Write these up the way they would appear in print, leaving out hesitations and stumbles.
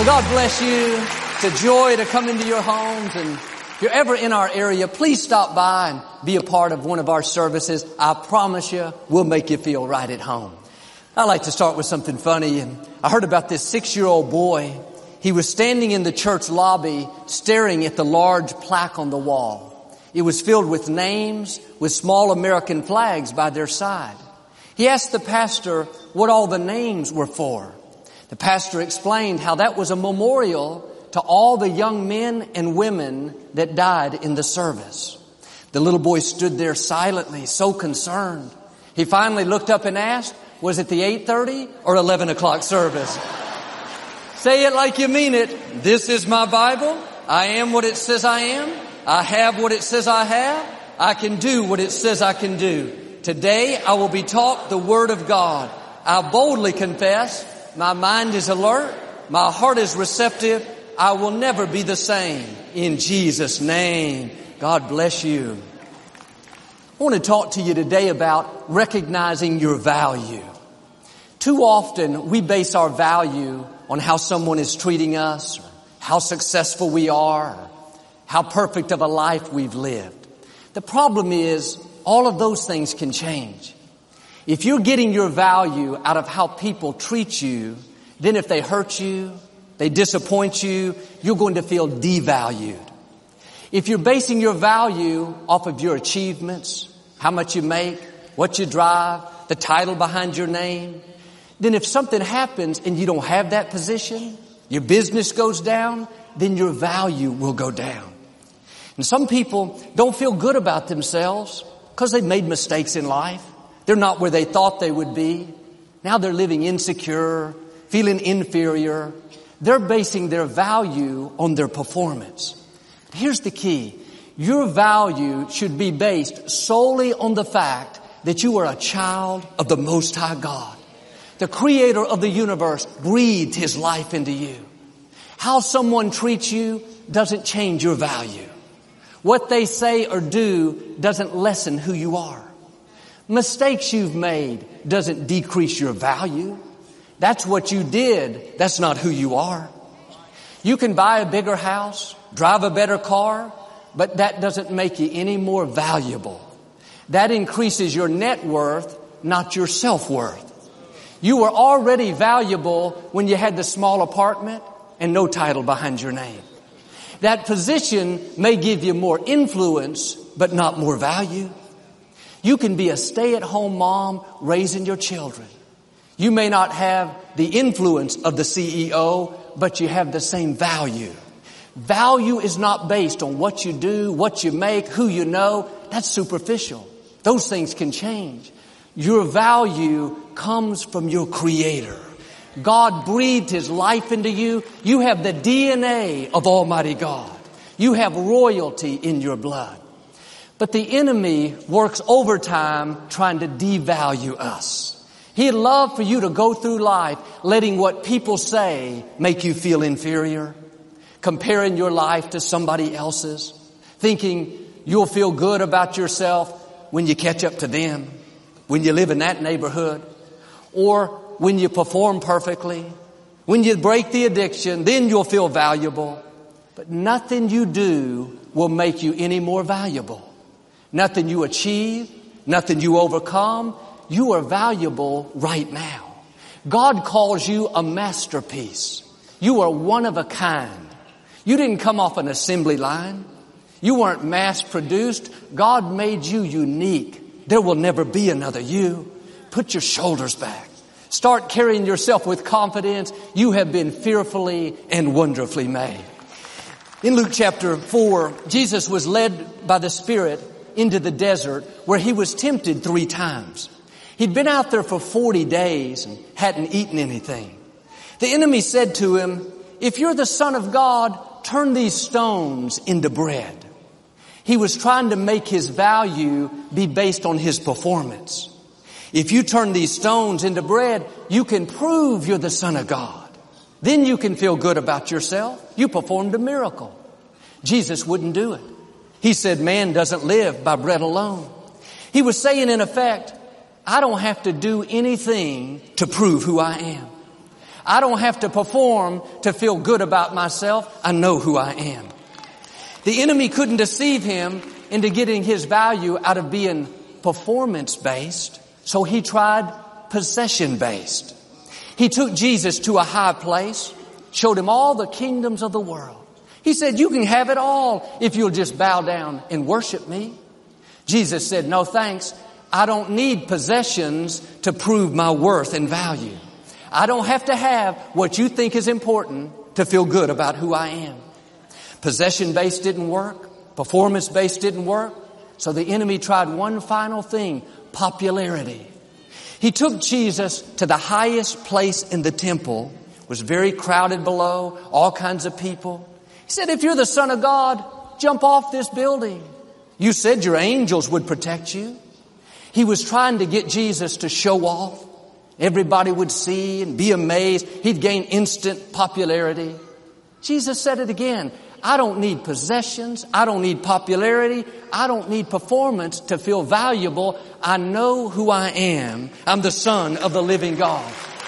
Well, God bless you. It's a joy to come into your homes, and if you're ever in our area, please stop by and be a part of one of our services. I promise you, we'll make you feel right at home. I like to start with something funny, and I heard about this 6-year-old boy. He was standing in the church lobby staring at the large plaque on the wall. It was filled with names with small American flags by their side. He asked the pastor what all the names were for. The pastor explained how that was a memorial to all the young men and women that died in the service. The little boy stood there silently, so concerned. He finally looked up and asked, was it the 8:30 or 11 o'clock service? Say it like you mean it. This is my Bible. I am what it says I am. I have what it says I have. I can do what it says I can do. Today I will be taught the Word of God. I boldly confess. My mind is alert. My heart is receptive. I will never be the same. In Jesus' name, God bless you. I want to talk to you today about recognizing your value. Too often we base our value on how someone is treating us, or how successful we are, or how perfect of a life we've lived. The problem is all of those things can change. If you're getting your value out of how people treat you, then if they hurt you, they disappoint you, you're going to feel devalued. If you're basing your value off of your achievements, how much you make, what you drive, the title behind your name, then if something happens and you don't have that position, your business goes down, then your value will go down. And some people don't feel good about themselves because they've made mistakes in life. They're not where they thought they would be. Now they're living insecure, feeling inferior. They're basing their value on their performance. Here's the key. Your value should be based solely on the fact that you are a child of the Most High God. The Creator of the universe breathed His life into you. How someone treats you doesn't change your value. What they say or do doesn't lessen who you are. Mistakes you've made doesn't decrease your value. That's what you did. That's not who you are. You can buy a bigger house, drive a better car, but that doesn't make you any more valuable. That increases your net worth, not your self-worth. You were already valuable when you had the small apartment and no title behind your name. That position may give you more influence, but not more value. You can be a stay-at-home mom raising your children. You may not have the influence of the CEO, but you have the same value. Value is not based on what you do, what you make, who you know. That's superficial. Those things can change. Your value comes from your Creator. God breathed His life into you. You have the DNA of Almighty God. You have royalty in your blood. But the enemy works overtime trying to devalue us. He'd love for you to go through life letting what people say make you feel inferior, comparing your life to somebody else's, thinking you'll feel good about yourself when you catch up to them, when you live in that neighborhood, or when you perform perfectly, when you break the addiction, then you'll feel valuable. But nothing you do will make you any more valuable. Nothing you achieve, nothing you overcome, you are valuable right now. God calls you a masterpiece. You are one of a kind. You didn't come off an assembly line. You weren't mass produced. God made you unique. There will never be another you. Put your shoulders back. Start carrying yourself with confidence. You have been fearfully and wonderfully made. In Luke chapter 4, Jesus was led by the Spirit into the desert where He was tempted 3 times. He'd been out there for 40 days and hadn't eaten anything. The enemy said to him, if you're the Son of God, turn these stones into bread. He was trying to make his value be based on his performance. If you turn these stones into bread, you can prove you're the Son of God. Then you can feel good about yourself. You performed a miracle. Jesus wouldn't do it. He said, man doesn't live by bread alone. He was saying, in effect, I don't have to do anything to prove who I am. I don't have to perform to feel good about myself. I know who I am. The enemy couldn't deceive him into getting his value out of being performance-based, so he tried possession-based. He took Jesus to a high place, showed him all the kingdoms of the world. He said, you can have it all if you'll just bow down and worship me. Jesus said, no thanks. I don't need possessions to prove my worth and value. I don't have to have what you think is important to feel good about who I am. Possession-based didn't work. Performance-based didn't work. So the enemy tried one final thing, popularity. He took Jesus to the highest place in the temple. It was very crowded below, all kinds of people. He said, if you're the Son of God, jump off this building. You said your angels would protect you. He was trying to get Jesus to show off. Everybody would see and be amazed. He'd gain instant popularity. Jesus said it again. I don't need possessions. I don't need popularity. I don't need performance to feel valuable. I know who I am. I'm the Son of the living God.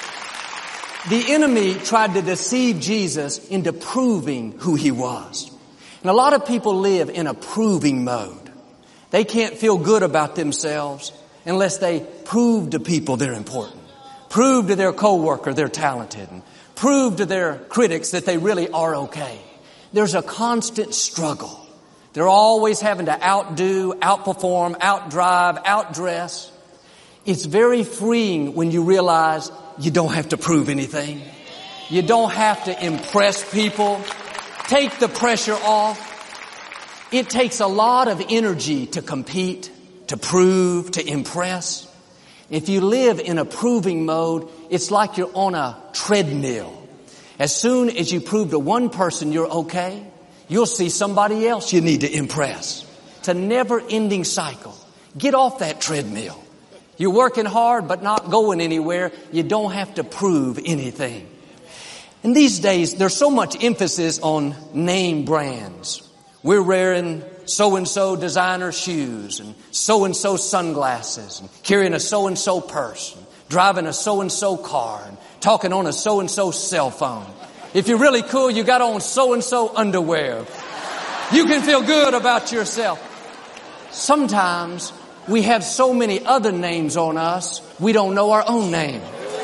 The enemy tried to deceive Jesus into proving who he was. And a lot of people live in a proving mode. They can't feel good about themselves unless they prove to people they're important. Prove to their coworker they're talented. And prove to their critics that they really are okay. There's a constant struggle. They're always having to outdo, outperform, outdrive, outdress. It's very freeing when you realize you don't have to prove anything. You don't have to impress people. Take the pressure off. It takes a lot of energy to compete, to prove, to impress. If you live in a proving mode, it's like you're on a treadmill. As soon as you prove to one person you're okay, you'll see somebody else you need to impress. It's a never-ending cycle. Get off that treadmill. You're working hard but not going anywhere. You don't have to prove anything. And these days, there's so much emphasis on name brands. We're wearing so-and-so designer shoes and so-and-so sunglasses and carrying a so-and-so purse and driving a so-and-so car and talking on a so-and-so cell phone. If you're really cool, you got on so-and-so underwear. You can feel good about yourself. Sometimes we have so many other names on us, we don't know our own name.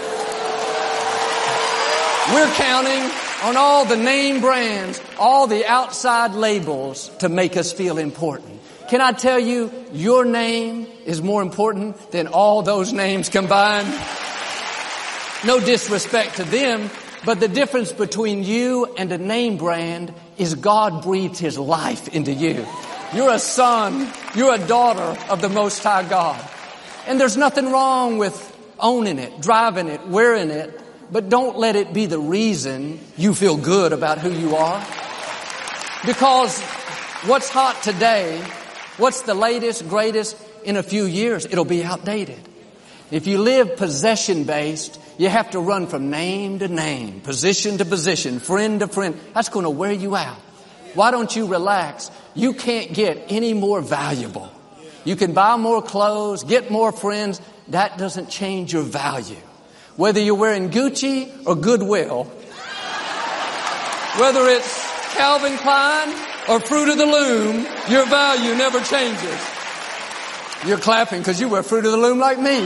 We're counting on all the name brands, all the outside labels to make us feel important. Can I tell you, your name is more important than all those names combined? No disrespect to them, but the difference between you and a name brand is God breathed His life into you. You're a son, you're a daughter of the Most High God. And there's nothing wrong with owning it, driving it, wearing it, but don't let it be the reason you feel good about who you are. Because what's hot today, what's the latest, greatest, in a few years, it'll be outdated. If you live possession-based, you have to run from name to name, position to position, friend to friend. That's going to wear you out. Why don't you relax? You can't get any more valuable. You can buy more clothes, get more friends. That doesn't change your value. Whether you're wearing Gucci or Goodwill, whether it's Calvin Klein or Fruit of the Loom, your value never changes. You're clapping because you wear Fruit of the Loom like me.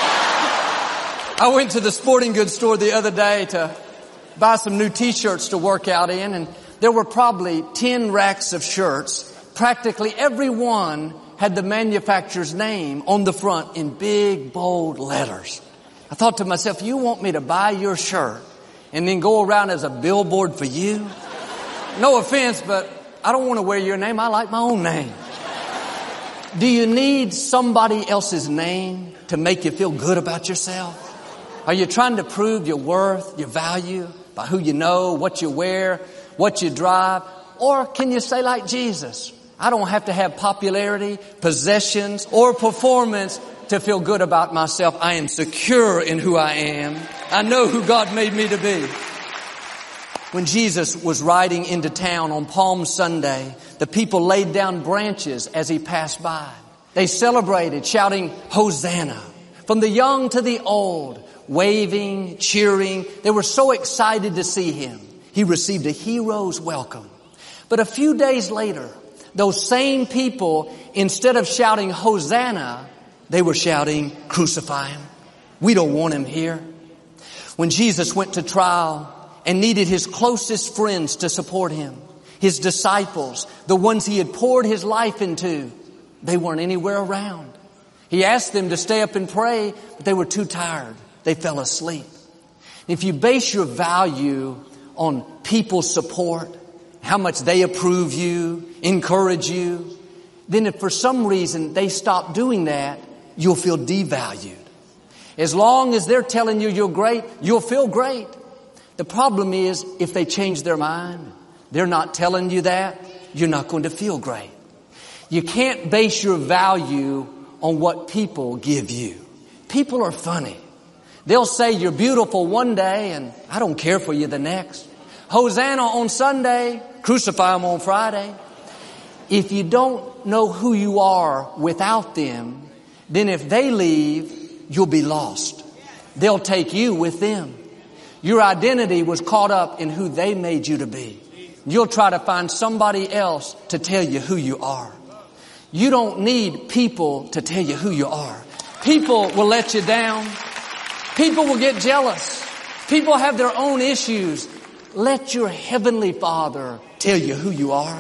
I went to the sporting goods store the other day to buy some new t-shirts to work out in, and there were probably 10 racks of shirts. Practically every one had the manufacturer's name on the front in big, bold letters. I thought to myself, you want me to buy your shirt and then go around as a billboard for you? No offense, but I don't want to wear your name. I like my own name. Do you need somebody else's name to make you feel good about yourself? Are you trying to prove your worth, your value by who you know, what you wear, what you drive? Or can you say like Jesus, I don't have to have popularity, possessions, or performance to feel good about myself. I am secure in who I am. I know who God made me to be. When Jesus was riding into town on Palm Sunday, the people laid down branches as He passed by. They celebrated, shouting, Hosanna. From the young to the old, waving, cheering. They were so excited to see him. He received a hero's welcome. But a few days later, those same people, instead of shouting Hosanna, they were shouting, crucify him. We don't want him here. When Jesus went to trial and needed his closest friends to support him, his disciples, the ones he had poured his life into, they weren't anywhere around. He asked them to stay up and pray, but they were too tired. They fell asleep. If you base your value on people's support, how much they approve you, encourage you, then if for some reason they stop doing that, you'll feel devalued. As long as they're telling you you're great, you'll feel great. The problem is, if they change their mind, they're not telling you that, you're not going to feel great. You can't base your value on what people give you. People are funny. They'll say you're beautiful one day and I don't care for you the next. Hosanna on Sunday, crucify them on Friday. If you don't know who you are without them, then if they leave, you'll be lost. They'll take you with them. Your identity was caught up in who they made you to be. You'll try to find somebody else to tell you who you are. You don't need people to tell you who you are. People will let you down. People will get jealous. People have their own issues. Let your Heavenly Father tell you who you are.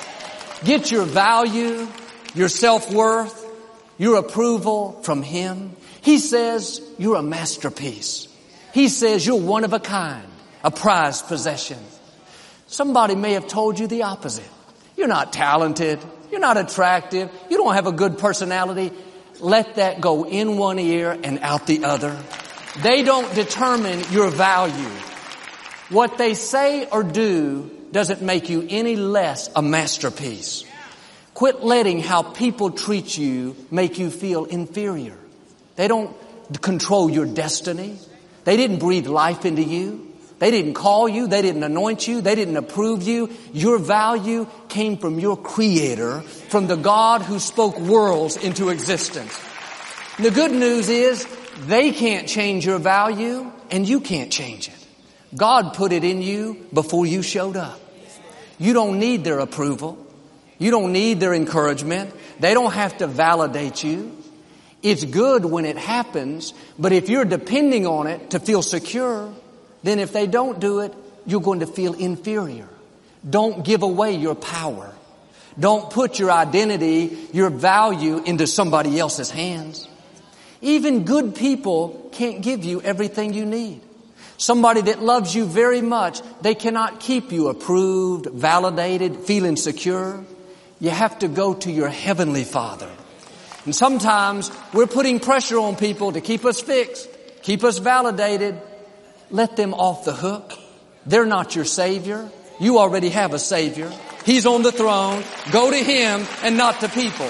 Get your value, your self-worth, your approval from Him. He says you're a masterpiece. He says you're one of a kind, a prized possession. Somebody may have told you the opposite. You're not talented. You're not attractive. You don't have a good personality. Let that go in one ear and out the other. They don't determine your value. What they say or do doesn't make you any less a masterpiece. Quit letting how people treat you make you feel inferior. They don't control your destiny. They didn't breathe life into you. They didn't call you. They didn't anoint you. They didn't approve you. Your value came from your Creator, from the God who spoke worlds into existence. And the good news is they can't change your value and you can't change it. God put it in you before you showed up. You don't need their approval. You don't need their encouragement. They don't have to validate you. It's good when it happens, but if you're depending on it to feel secure, then if they don't do it, you're going to feel inferior. Don't give away your power. Don't put your identity, your value into somebody else's hands. Even good people can't give you everything you need. Somebody that loves you very much, they cannot keep you approved, validated, feeling secure. You have to go to your Heavenly Father. And sometimes we're putting pressure on people to keep us fixed, keep us validated. Let them off the hook. They're not your Savior. You already have a Savior. He's on the throne. Go to Him and not to people.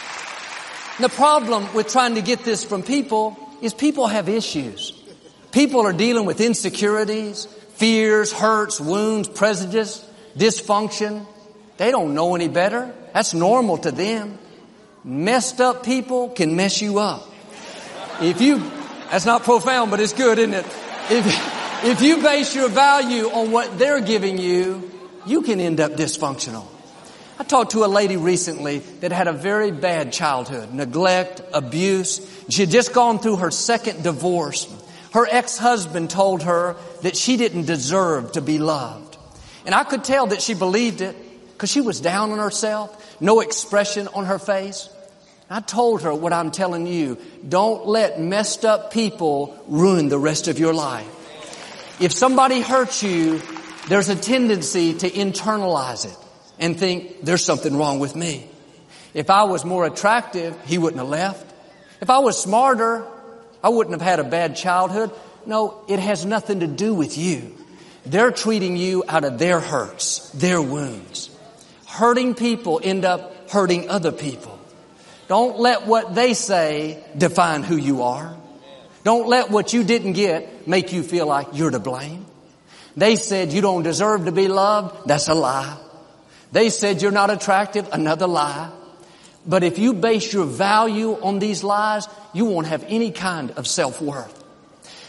The problem with trying to get this from people is people have issues. People are dealing with insecurities, fears, hurts, wounds, prejudice, dysfunction. They don't know any better. That's normal to them. Messed up people can mess you up. That's not profound, but it's good, isn't it? If you base your value on what they're giving you, you can end up dysfunctional. I talked to a lady recently that had a very bad childhood, neglect, abuse. She had just gone through her second divorce. Her ex-husband told her that she didn't deserve to be loved. And I could tell that she believed it because she was down on herself, no expression on her face. I told her what I'm telling you. Don't let messed up people ruin the rest of your life. If somebody hurts you, there's a tendency to internalize it and think, there's something wrong with me. If I was more attractive, he wouldn't have left. If I was smarter, I wouldn't have had a bad childhood. No, it has nothing to do with you. They're treating you out of their hurts, their wounds. Hurting people end up hurting other people. Don't let what they say define who you are. Don't let what you didn't get make you feel like you're to blame. They said you don't deserve to be loved. That's a lie. They said you're not attractive. Another lie. But if you base your value on these lies, you won't have any kind of self-worth.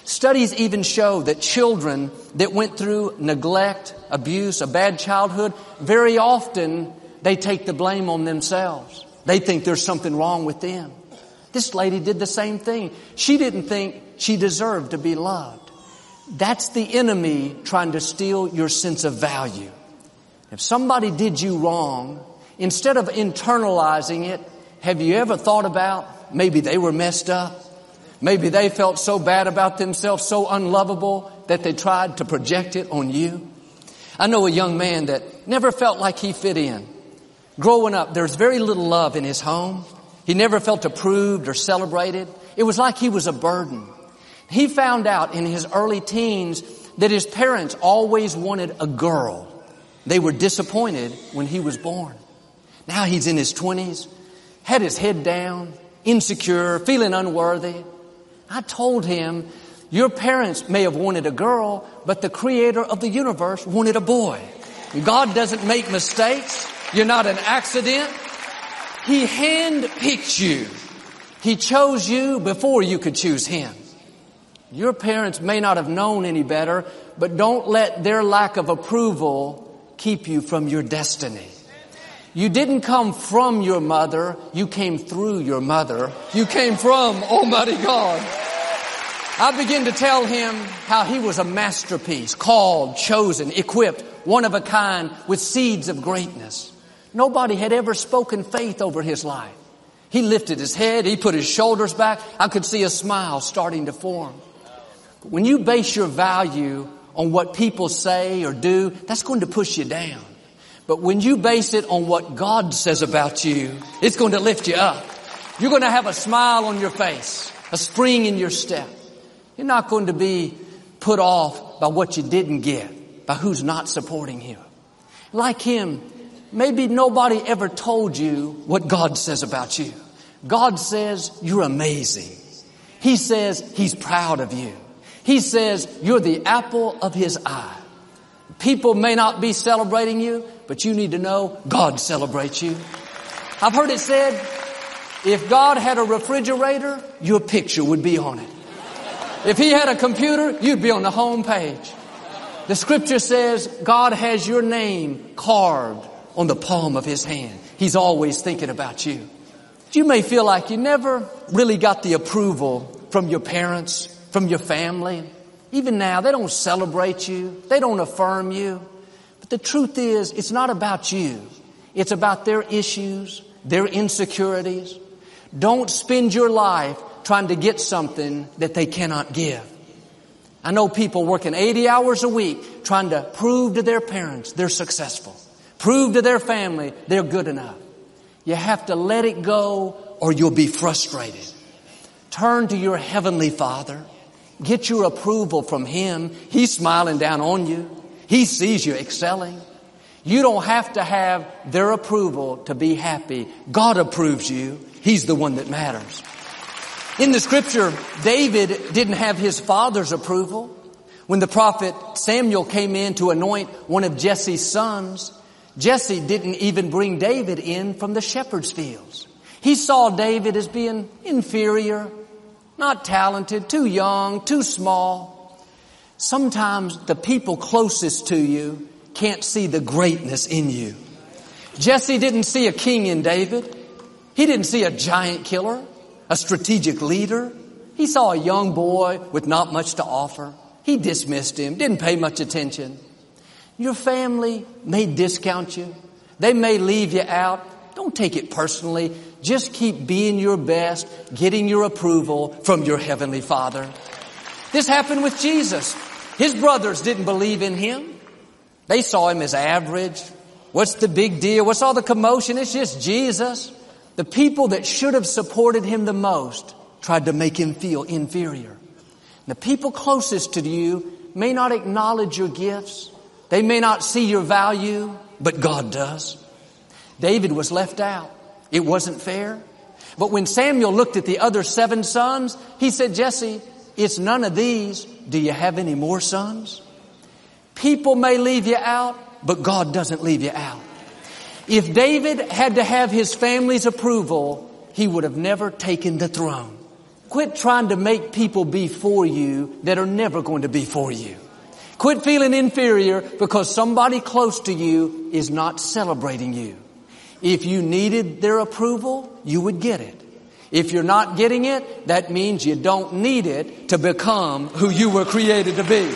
Studies even show that children that went through neglect, abuse, a bad childhood, very often they take the blame on themselves. They think there's something wrong with them. This lady did the same thing. She didn't think she deserved to be loved. That's the enemy trying to steal your sense of value. If somebody did you wrong, instead of internalizing it, have you ever thought about maybe they were messed up? Maybe they felt so bad about themselves, so unlovable, that they tried to project it on you. I know a young man that never felt like he fit in. Growing up, there's very little love in his home. He never felt approved or celebrated. It was like he was a burden. He found out in his early teens that his parents always wanted a girl. They were disappointed when he was born. Now he's in his 20s, had his head down, insecure, feeling unworthy. I told him, your parents may have wanted a girl, but the creator of the universe wanted a boy. God doesn't make mistakes. You're not an accident. He handpicked you. He chose you before you could choose him. Your parents may not have known any better, but don't let their lack of approval keep you from your destiny. You didn't come from your mother. You came through your mother. You came from Almighty God. I began to tell him how he was a masterpiece, called, chosen, equipped, one of a kind, with seeds of greatness. Nobody had ever spoken faith over his life. He lifted his head. He put his shoulders back. I could see a smile starting to form. But when you base your value on what people say or do, that's going to push you down. But when you base it on what God says about you, it's going to lift you up. You're going to have a smile on your face, a spring in your step. You're not going to be put off by what you didn't get, by who's not supporting you. Like him, maybe nobody ever told you what God says about you. God says you're amazing. He says He's proud of you. He says you're the apple of His eye. People may not be celebrating you, but you need to know God celebrates you. I've heard it said, if God had a refrigerator, your picture would be on it. If He had a computer, you'd be on the home page. The scripture says God has your name carved on the palm of His hand. He's always thinking about you. You may feel like you never really got the approval from your parents, from your family. Even now, they don't celebrate you. They don't affirm you. But the truth is, it's not about you. It's about their issues, their insecurities. Don't spend your life trying to get something that they cannot give. I know people working 80 hours a week trying to prove to their parents they're successful. Prove to their family they're good enough. You have to let it go or you'll be frustrated. Turn to your Heavenly Father. Get your approval from Him. He's smiling down on you. He sees you excelling. You don't have to have their approval to be happy. God approves you. He's the one that matters. In the scripture, David didn't have his father's approval. When the prophet Samuel came in to anoint one of Jesse's sons, Jesse didn't even bring David in from the shepherd's fields. He saw David as being inferior, not talented, too young, too small. Sometimes the people closest to you can't see the greatness in you. Jesse didn't see a king in David. He didn't see a giant killer, a strategic leader. He saw a young boy with not much to offer. He dismissed him, didn't pay much attention. Your family may discount you. They may leave you out. Don't take it personally. Just keep being your best, getting your approval from your Heavenly Father. This happened with Jesus. His brothers didn't believe in Him. They saw Him as average. What's the big deal? What's all the commotion? It's just Jesus. The people that should have supported Him the most tried to make Him feel inferior. The people closest to you may not acknowledge your gifts. They may not see your value, but God does. David was left out. It wasn't fair. But when Samuel looked at the other 7 sons, he said, Jesse, it's none of these. Do you have any more sons? People may leave you out, but God doesn't leave you out. If David had to have his family's approval, he would have never taken the throne. Quit trying to make people be for you that are never going to be for you. Quit feeling inferior because somebody close to you is not celebrating you. If you needed their approval, you would get it. If you're not getting it, that means you don't need it to become who you were created to be.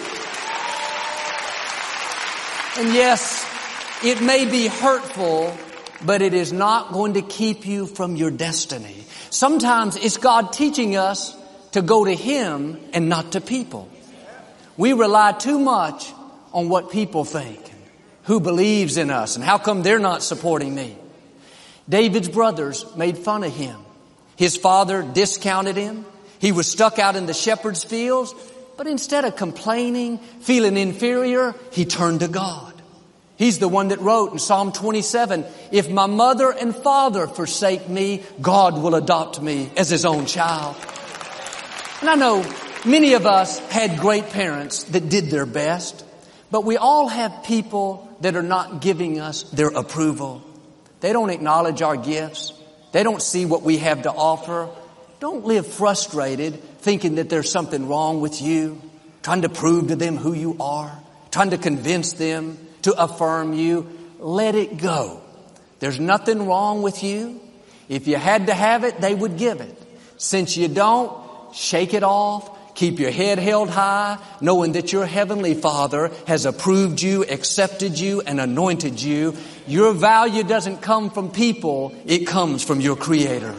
And yes, it may be hurtful, but it is not going to keep you from your destiny. Sometimes it's God teaching us to go to Him and not to people. We rely too much on what people think, who believes in us, and how come they're not supporting me. David's brothers made fun of him. His father discounted him. He was stuck out in the shepherd's fields, but instead of complaining, feeling inferior, he turned to God. He's the one that wrote in Psalm 27, if my mother and father forsake me, God will adopt me as His own child. And I know many of us had great parents that did their best, but we all have people that are not giving us their approval. They don't acknowledge our gifts. They don't see what we have to offer. Don't live frustrated thinking that there's something wrong with you, trying to prove to them who you are, trying to convince them to affirm you. Let it go. There's nothing wrong with you. If you had to have it, they would give it. Since you don't, shake it off. Keep your head held high, knowing that your Heavenly Father has approved you, accepted you, and anointed you. Your value doesn't come from people. It comes from your Creator.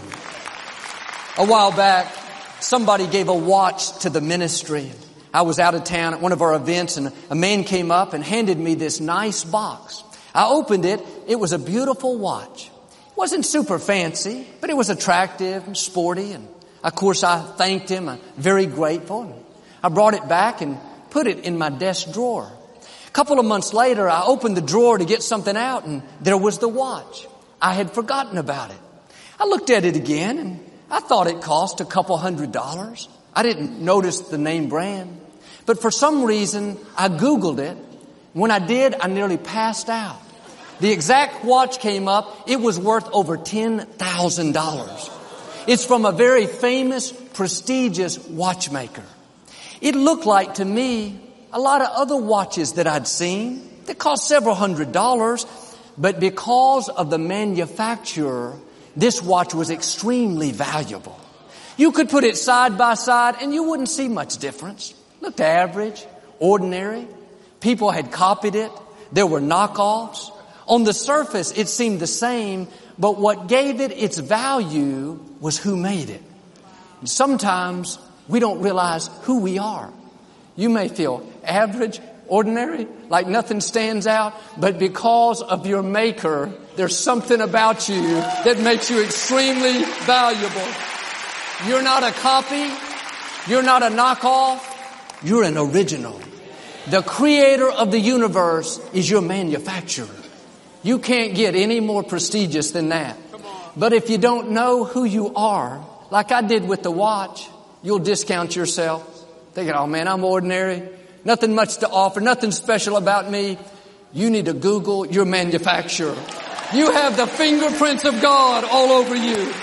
A while back, somebody gave a watch to the ministry. I was out of town at one of our events, and a man came up and handed me this nice box. I opened it. It was a beautiful watch. It wasn't super fancy, but it was attractive and sporty, and of course, I thanked him. I'm very grateful. I brought it back and put it in my desk drawer. A couple of months later, I opened the drawer to get something out, and there was the watch. I had forgotten about it. I looked at it again, and I thought it cost a couple $100. I didn't notice the name brand. But for some reason, I Googled it. When I did, I nearly passed out. The exact watch came up. It was worth over $10,000. It's from a very famous, prestigious watchmaker. It looked like to me a lot of other watches that I'd seen that cost several $100s, but because of the manufacturer, this watch was extremely valuable. You could put it side by side and you wouldn't see much difference. Looked average, ordinary. People had copied it. There were knockoffs. On the surface, it seemed the same, but what gave it its value was who made it. And sometimes we don't realize who we are. You may feel average, ordinary, like nothing stands out, but because of your maker, there's something about you that makes you extremely valuable. You're not a copy. You're not a knockoff. You're an original. The creator of the universe is your manufacturer. You can't get any more prestigious than that. But if you don't know who you are, like I did with the watch, you'll discount yourself. Thinking, oh man, I'm ordinary. Nothing much to offer. Nothing special about me. You need to Google your manufacturer. You have the fingerprints of God all over you.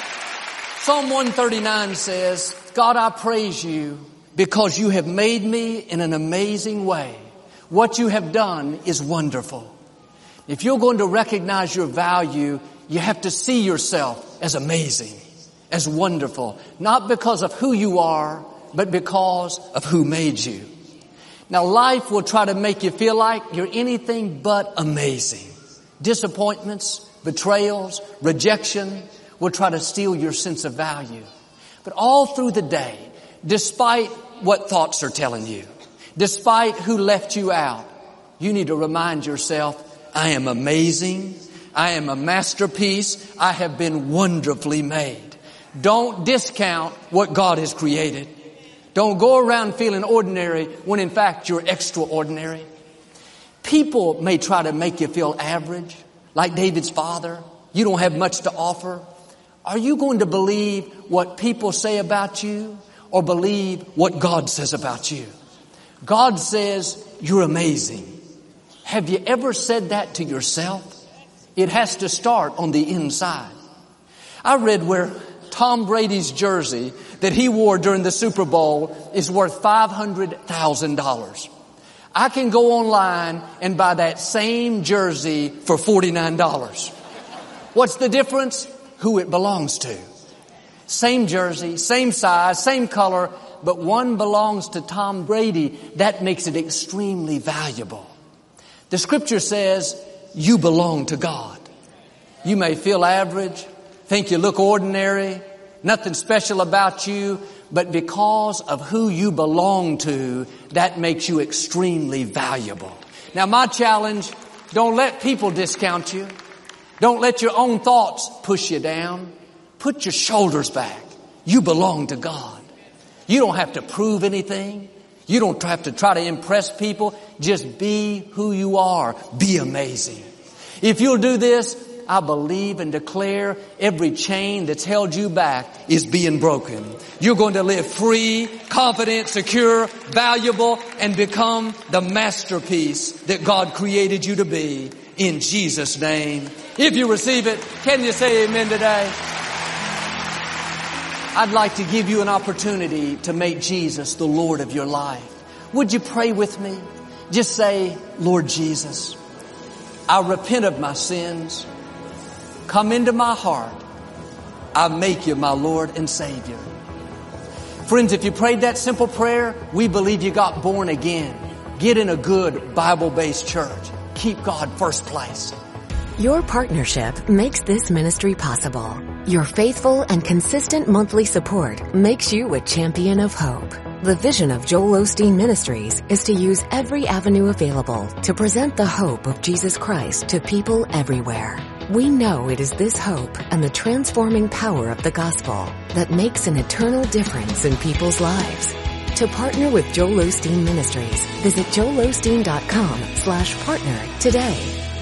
Psalm 139 says, God, I praise you because you have made me in an amazing way. What you have done is wonderful. If you're going to recognize your value, you have to see yourself as amazing, as wonderful, not because of who you are, but because of who made you. Now, life will try to make you feel like you're anything but amazing. Disappointments, betrayals, rejection will try to steal your sense of value. But all through the day, despite what thoughts are telling you, despite who left you out, you need to remind yourself, I am amazing. I am a masterpiece. I have been wonderfully made. Don't discount what God has created. Don't go around feeling ordinary when in fact you're extraordinary. People may try to make you feel average, like David's father. You don't have much to offer. Are you going to believe what people say about you or believe what God says about you? God says you're amazing. Have you ever said that to yourself? It has to start on the inside. I read where Tom Brady's jersey that he wore during the Super Bowl is worth $500,000. I can go online and buy that same jersey for $49. What's the difference? Who it belongs to. Same jersey, same size, same color, but one belongs to Tom Brady. That makes it extremely valuable. The scripture says you belong to God. You may feel average, think you look ordinary, nothing special about you, but because of who you belong to, that makes you extremely valuable. Now my challenge, don't let people discount you. Don't let your own thoughts push you down. Put your shoulders back. You belong to God. You don't have to prove anything. You don't have to try to impress people. Just be who you are. Be amazing. If you'll do this, I believe and declare every chain that's held you back is being broken. You're going to live free, confident, secure, valuable, and become the masterpiece that God created you to be. In Jesus' name. If you receive it, can you say amen today? I'd like to give you an opportunity to make Jesus the Lord of your life. Would you pray with me? Just say, Lord Jesus, I repent of my sins. Come into my heart. I make you my Lord and Savior. Friends, if you prayed that simple prayer, we believe you got born again. Get in a good Bible-based church. Keep God first place. Your partnership makes this ministry possible. Your faithful and consistent monthly support makes you a champion of hope. The vision of Joel Osteen Ministries is to use every avenue available to present the hope of Jesus Christ to people everywhere. We know it is this hope and the transforming power of the gospel that makes an eternal difference in people's lives. To partner with Joel Osteen Ministries, visit joelosteen.com/partner today.